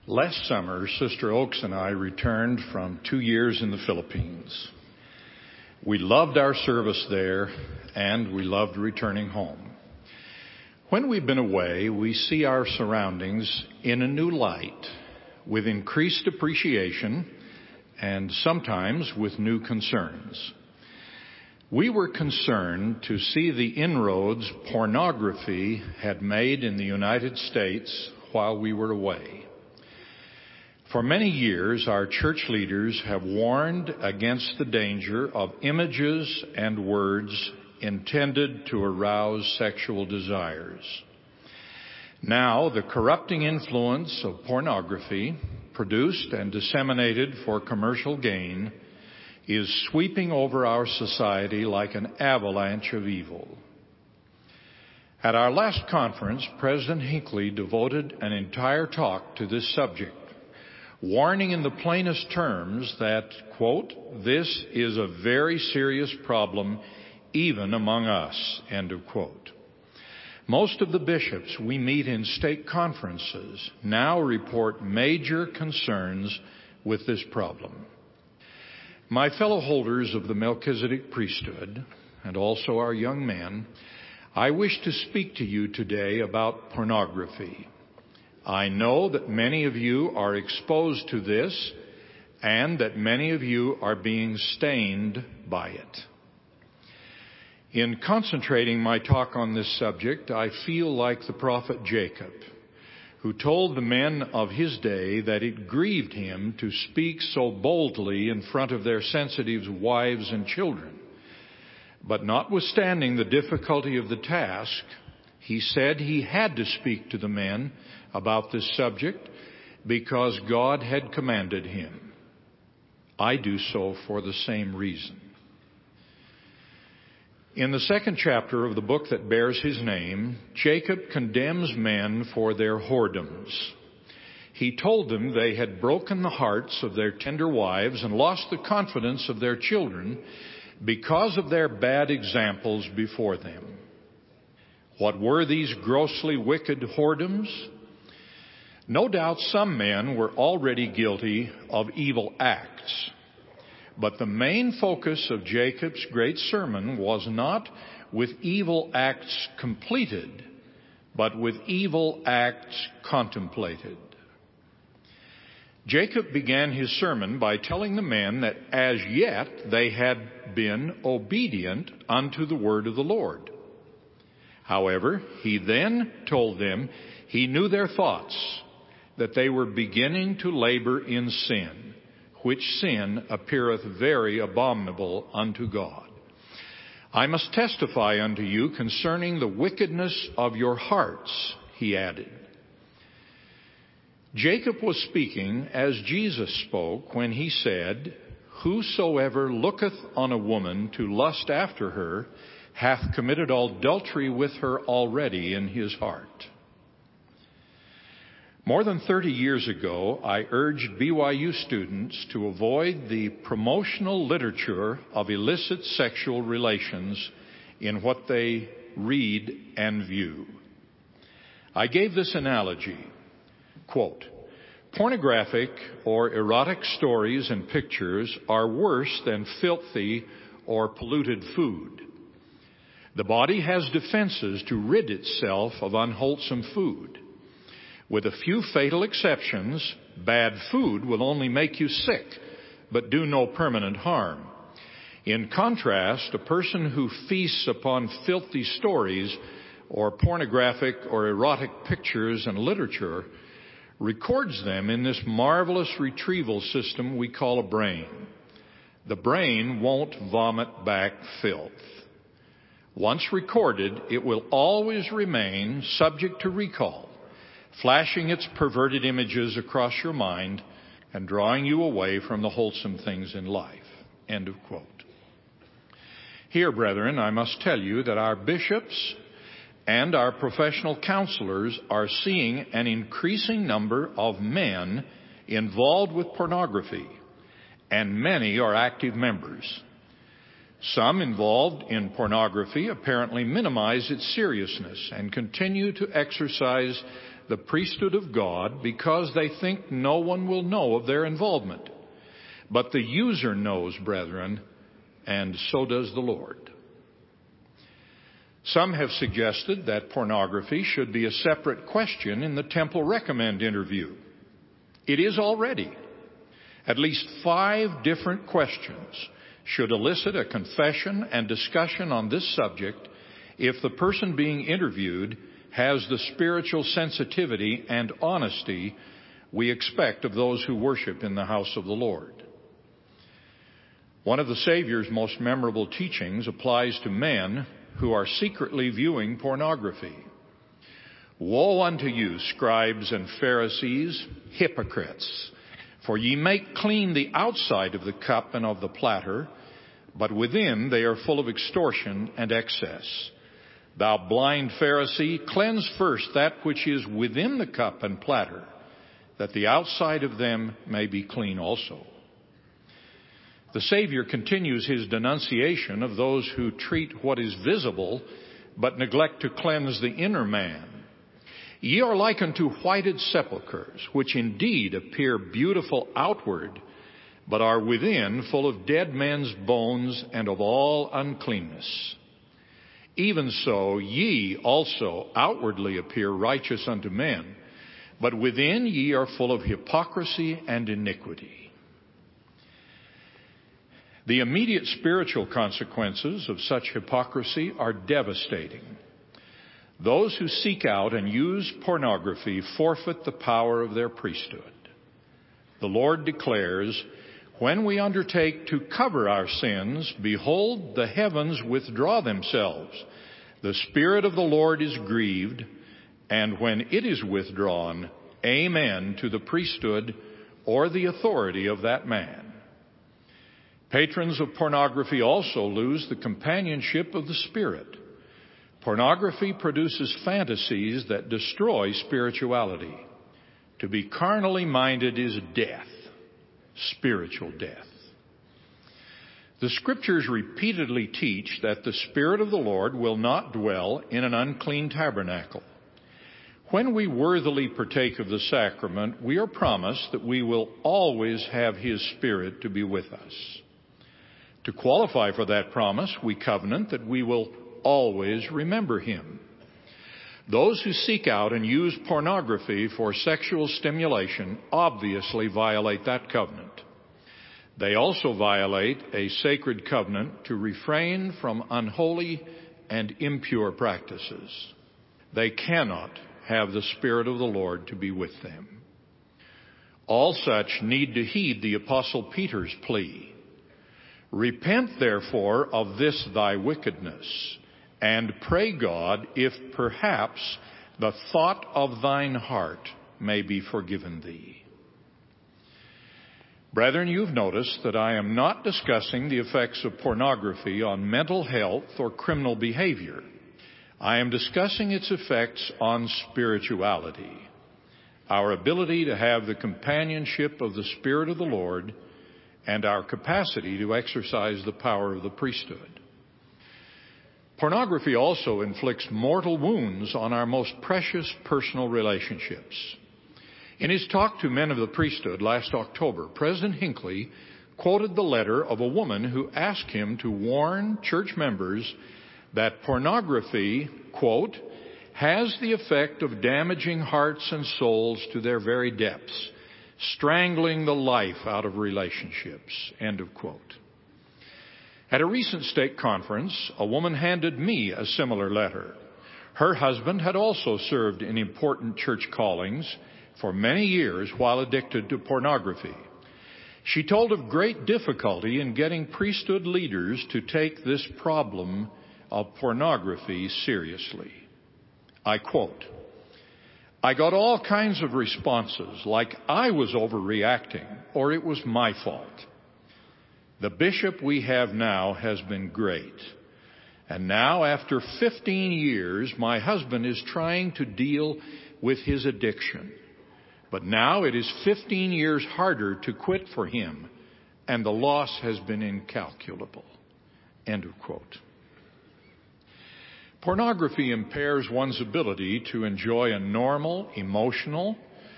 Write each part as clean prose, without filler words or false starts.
Last summer, Sister Oaks and I returned from 2 years in the Philippines. We loved our service there, and we loved returning home. When we've been away, we see our surroundings in a new light, with increased appreciation, and sometimes with new concerns. We were concerned to see the inroads pornography had made in the United States while we were away. For many years, our church leaders have warned against the danger of images and words intended to arouse sexual desires. Now, the corrupting influence of pornography, produced and disseminated for commercial gain, is sweeping over our society like an avalanche of evil. At our last conference, President Hinckley devoted an entire talk to this subject, warning in the plainest terms that, quote, "This is a very serious problem even among us," end of quote. Most of the bishops we meet in stake conferences now report major concerns with this problem. My fellow holders of the Melchizedek priesthood, and also our young men, I wish to speak to you today about pornography. I know that many of you are exposed to this and that many of you are being stained by it. In concentrating my talk on this subject, I feel like the prophet Jacob, who told the men of his day that it grieved him to speak so boldly in front of their sensitive wives and children. But notwithstanding the difficulty of the task, he said he had to speak to the men about this subject because God had commanded him. I do so for the same reason. In the second chapter of the book that bears his name, Jacob condemns men for their whoredoms. He told them they had broken the hearts of their tender wives and lost the confidence of their children because of their bad examples before them. What were these grossly wicked whoredoms? No doubt some men were already guilty of evil acts. But the main focus of Jacob's great sermon was not with evil acts completed, but with evil acts contemplated. Jacob began his sermon by telling the men that as yet they had been obedient unto the word of the Lord. However, he then told them he knew their thoughts, that they were beginning to labor in sin, which sin appeareth very abominable unto God. I must testify unto you concerning the wickedness of your hearts, he added. Jacob was speaking as Jesus spoke when he said, "Whosoever looketh on a woman to lust after her hath committed adultery with her already in his heart." More than 30 years ago, I urged BYU students to avoid the promotional literature of illicit sexual relations in what they read and view. I gave this analogy, quote, "Pornographic or erotic stories and pictures are worse than filthy or polluted food. The body has defenses to rid itself of unwholesome food. With a few fatal exceptions, bad food will only make you sick, but do no permanent harm. In contrast, a person who feasts upon filthy stories or pornographic or erotic pictures and literature records them in this marvelous retrieval system we call a brain. The brain won't vomit back filth. Once recorded, it will always remain subject to recall, flashing its perverted images across your mind and drawing you away from the wholesome things in life." End of quote. Here, brethren, I must tell you that our bishops and our professional counselors are seeing an increasing number of men involved with pornography, and many are active members. Some involved in pornography apparently minimize its seriousness and continue to exercise the priesthood of God because they think no one will know of their involvement. But the user knows, brethren, and so does the Lord. Some have suggested that pornography should be a separate question in the Temple Recommend interview. It is already. At least 5 different questions should elicit a confession and discussion on this subject if the person being interviewed has the spiritual sensitivity and honesty we expect of those who worship in the house of the Lord. One of the Savior's most memorable teachings applies to men who are secretly viewing pornography. Woe unto you, scribes and Pharisees, hypocrites! For ye make clean the outside of the cup and of the platter, but within they are full of extortion and excess. Thou blind Pharisee, cleanse first that which is within the cup and platter, that the outside of them may be clean also. The Savior continues his denunciation of those who treat what is visible but neglect to cleanse the inner man. Ye are like unto whited sepulchres, which indeed appear beautiful outward, but are within full of dead men's bones and of all uncleanness. Even so, ye also outwardly appear righteous unto men, but within ye are full of hypocrisy and iniquity. The immediate spiritual consequences of such hypocrisy are devastating. Those who seek out and use pornography forfeit the power of their priesthood. The Lord declares, when we undertake to cover our sins, behold, the heavens withdraw themselves. The Spirit of the Lord is grieved, and when it is withdrawn, amen to the priesthood or the authority of that man. Patrons of pornography also lose the companionship of the Spirit. Pornography produces fantasies that destroy spirituality. To be carnally minded is death, spiritual death. The Scriptures repeatedly teach that the Spirit of the Lord will not dwell in an unclean tabernacle. When we worthily partake of the sacrament, we are promised that we will always have His Spirit to be with us. To qualify for that promise, we covenant that we will always remember Him. Those who seek out and use pornography for sexual stimulation obviously violate that covenant. They also violate a sacred covenant to refrain from unholy and impure practices. They cannot have the Spirit of the Lord to be with them. All such need to heed the Apostle Peter's plea. Repent, therefore, of this thy wickedness, and pray God if perhaps the thought of thine heart may be forgiven thee. Brethren, you've noticed that I am not discussing the effects of pornography on mental health or criminal behavior. I am discussing its effects on spirituality, our ability to have the companionship of the Spirit of the Lord, and our capacity to exercise the power of the priesthood. Pornography also inflicts mortal wounds on our most precious personal relationships. In his talk to men of the priesthood last October, President Hinckley quoted the letter of a woman who asked him to warn church members that pornography, quote, has the effect of damaging hearts and souls to their very depths, strangling the life out of relationships, end of quote. At a recent stake conference, a woman handed me a similar letter. Her husband had also served in important church callings for many years while addicted to pornography. She told of great difficulty in getting priesthood leaders to take this problem of pornography seriously. I quote, I got all kinds of responses like I was overreacting or it was my fault. The bishop we have now has been great. And now, after 15 years, my husband is trying to deal with his addiction. But now it is 15 years harder to quit for him, and the loss has been incalculable. End of quote. Pornography impairs one's ability to enjoy a normal, emotional,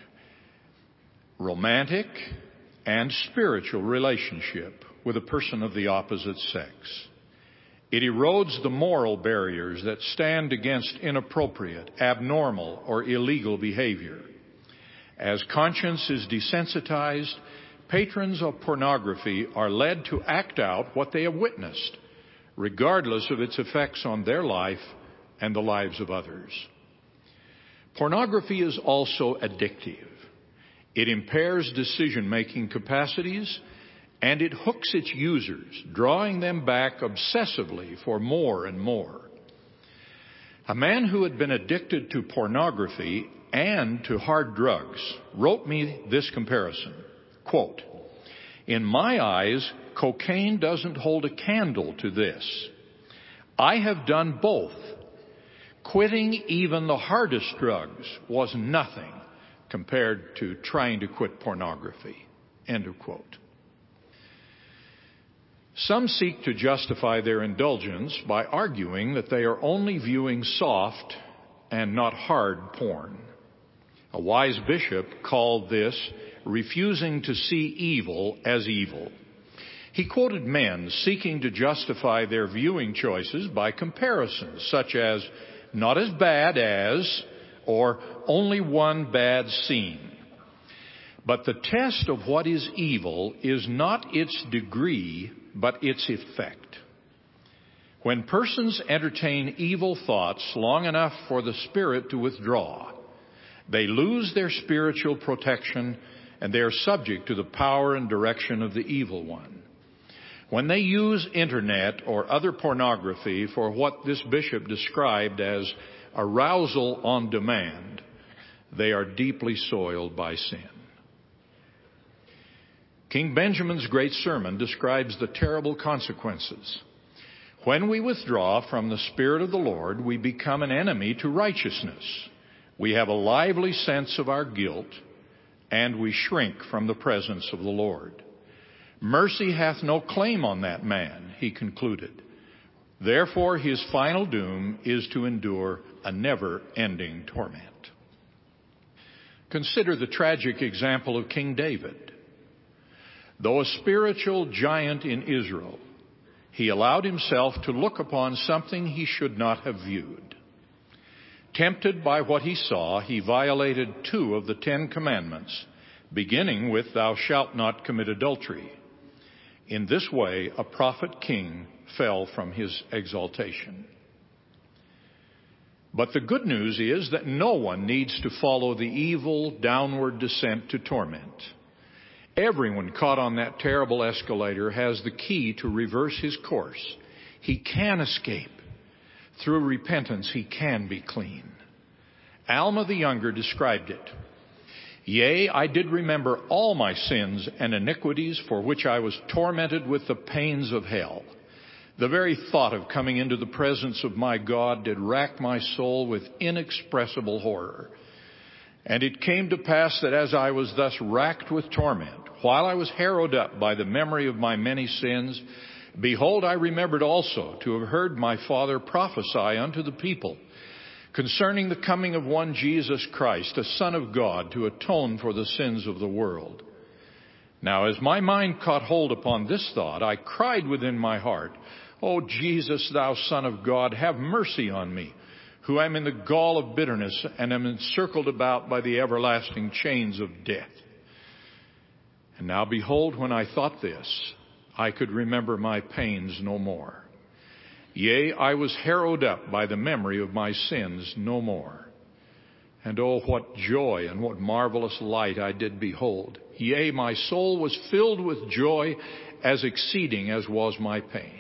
romantic, and spiritual relationship with a person of the opposite sex. It erodes the moral barriers that stand against inappropriate, abnormal, or illegal behavior. As conscience is desensitized, patrons of pornography are led to act out what they have witnessed, regardless of its effects on their life and the lives of others. Pornography is also addictive. It impairs decision-making capacities, and it hooks its users, drawing them back obsessively for more and more. A man who had been addicted to pornography and to hard drugs wrote me this comparison, quote, "In my eyes, cocaine doesn't hold a candle to this. I have done both. Quitting even the hardest drugs was nothing compared to trying to quit pornography." End of quote. Some seek to justify their indulgence by arguing that they are only viewing soft and not hard porn. A wise bishop called this refusing to see evil as evil. He quoted men seeking to justify their viewing choices by comparisons such as "not as bad as" or "only one bad scene." But the test of what is evil is not its degree, but its effect. When persons entertain evil thoughts long enough for the spirit to withdraw, they lose their spiritual protection and they are subject to the power and direction of the evil one. When they use internet or other pornography for what this bishop described as arousal on demand, they are deeply soiled by sin. King Benjamin's great sermon describes the terrible consequences. When we withdraw from the Spirit of the Lord, we become an enemy to righteousness. We have a lively sense of our guilt, and we shrink from the presence of the Lord. Mercy hath no claim on that man, he concluded. Therefore, his final doom is to endure a never-ending torment. Consider the tragic example of King David. Though a spiritual giant in Israel, he allowed himself to look upon something he should not have viewed. Tempted by what he saw, he violated 2 of the 10 commandments, beginning with "Thou shalt not commit adultery." In this way, a prophet king fell from his exaltation. But the good news is that no one needs to follow the evil downward descent to torment. Everyone caught on that terrible escalator has the key to reverse his course. He can escape. Through repentance, he can be clean. Alma the Younger described it. "Yea, I did remember all my sins and iniquities for which I was tormented with the pains of hell. The very thought of coming into the presence of my God did rack my soul with inexpressible horror. And it came to pass that as I was thus racked with torment, while I was harrowed up by the memory of my many sins, behold, I remembered also to have heard my father prophesy unto the people concerning the coming of one Jesus Christ, a Son of God, to atone for the sins of the world. Now, as my mind caught hold upon this thought, I cried within my heart, O Jesus, thou Son of God, have mercy on me, who am in the gall of bitterness and am encircled about by the everlasting chains of death. And now behold, when I thought this, I could remember my pains no more. Yea, I was harrowed up by the memory of my sins no more. And oh, what joy and what marvelous light I did behold. Yea, my soul was filled with joy as exceeding as was my pain."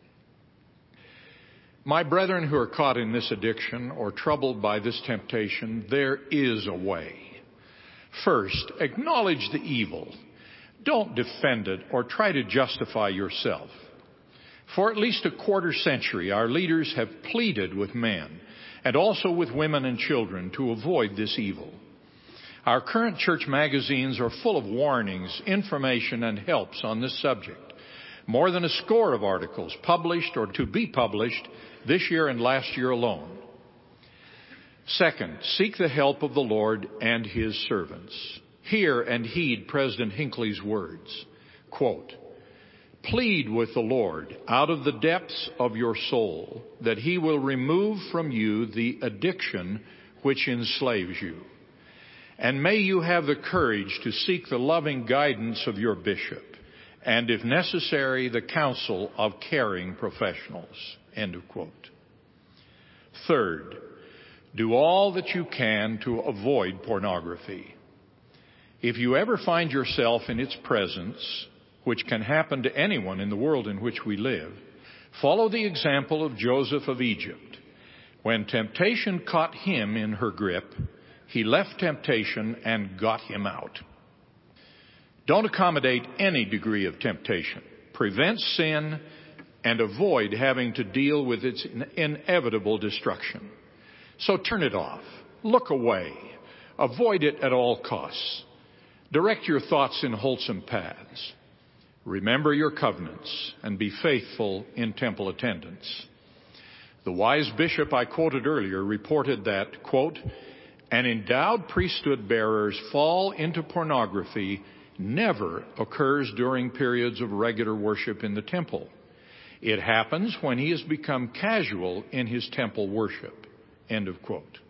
My brethren who are caught in this addiction or troubled by this temptation, there is a way. First, acknowledge the evil. Don't defend it or try to justify yourself. For at least a quarter century, our leaders have pleaded with men and also with women and children to avoid this evil. Our current church magazines are full of warnings, information, and helps on this subject. more than a score of articles published or to be published this year and last year alone. Second, seek the help of the Lord and His servants. Hear and heed President Hinckley's words. Quote, "Plead with the Lord out of the depths of your soul that He will remove from you the addiction which enslaves you. And may you have the courage to seek the loving guidance of your bishop, and if necessary, the counsel of caring professionals." End of quote. Third, do all that you can to avoid pornography. If you ever find yourself in its presence, which can happen to anyone in the world in which we live, follow the example of Joseph of Egypt. When temptation caught him in her grip, he left temptation and got him out. Don't accommodate any degree of temptation. Prevent sin and avoid having to deal with its inevitable destruction. So turn it off. Look away. Avoid it at all costs. Direct your thoughts in wholesome paths. Remember your covenants and be faithful in temple attendance. The wise bishop I quoted earlier reported that, quote, "An endowed priesthood bearer's fall into pornography never occurs during periods of regular worship in the temple. It happens when he has become casual in his temple worship." End of quote.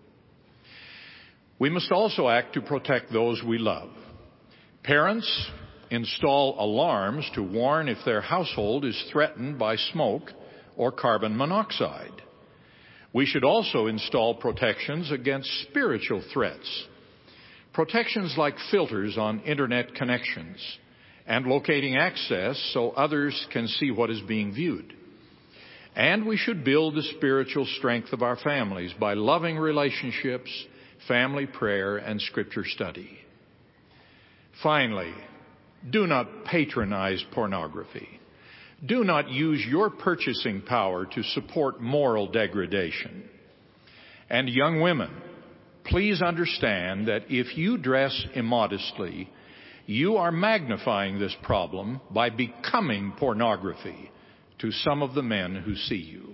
We must also act to protect those we love. Parents install alarms to warn if their household is threatened by smoke or carbon monoxide. We should also install protections against spiritual threats. Protections like filters on internet connections and locating access so others can see what is being viewed. And we should build the spiritual strength of our families by loving relationships, family prayer, and scripture study. Finally, do not patronize pornography. Do not use your purchasing power to support moral degradation. And young women, please understand that if you dress immodestly, you are magnifying this problem by becoming pornography to some of the men who see you.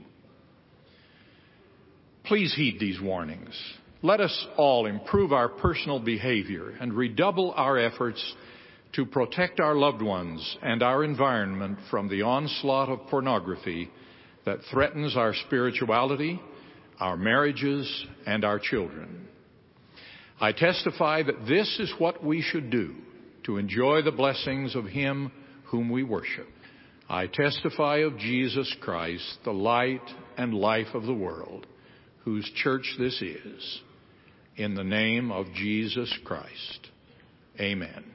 Please heed these warnings. Let us all improve our personal behavior and redouble our efforts to protect our loved ones and our environment from the onslaught of pornography that threatens our spirituality, our marriages, and our children. I testify that this is what we should do to enjoy the blessings of Him whom we worship. I testify of Jesus Christ, the light and life of the world, whose church this is. In the name of Jesus Christ. Amen.